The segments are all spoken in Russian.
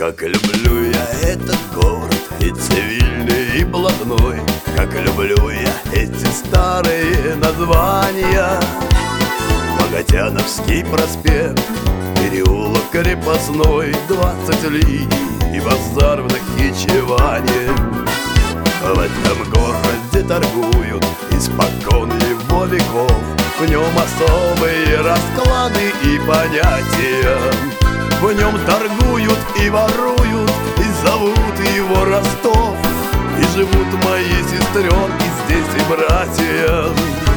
Как люблю я этот город, и цивильный, и блатной. Как люблю я эти старые названия: Богатяновский проспект, переулок Крепостной, 20 линий и базар в Нахичеване. В этом городе торгуют испокон его веков, в нем особые расклады и понятия. В нем торгуют и воруют, и зовут его Ростов. И живут мои сестренки здесь и братья.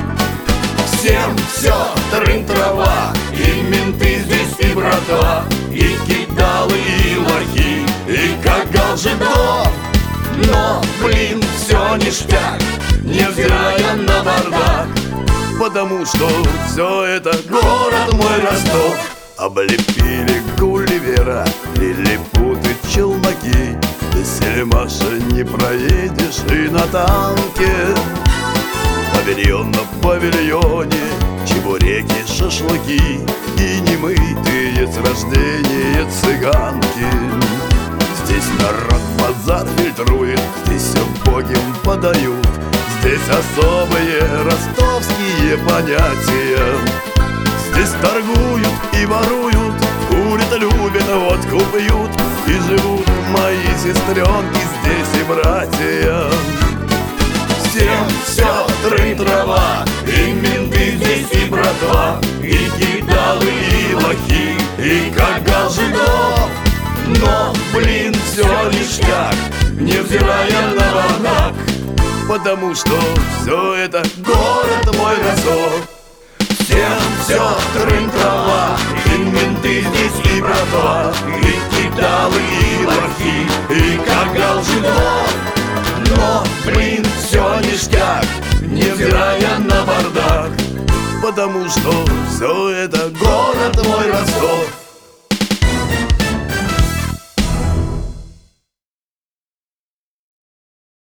Всем все трын-трава, и менты здесь, и братва, и кидалы, и лохи, и кагал жидов. Но, блин, все ништяк, невзирая на бардак, потому что все это город мой Ростов. Облепили Гулливера, лилипуты, челноки, ты, Сельмаша, не проедешь и на танке. Павильон на павильоне, чебуреки, шашлыки и немытые с рождения цыганки. Здесь народ базар фильтрует, здесь убогим подают, здесь особые ростовские понятия. Здесь торгуют и воруют, курят, любят, водку пьют, и живут мои сестренки здесь и братья. Всем все трын-трава, и менты здесь, и братва, и кидалы, и лохи, и кагал жидов. Но, блин, все ништяк, невзирая на бардак, потому что все это город мой Ростов. Всем все трын-трава, и менты здесь, и братва, и кидалы, и лохи, и кагал жидов. Но, блин, все ништяк, невзирая на бардак, потому что все это город мой Ростов.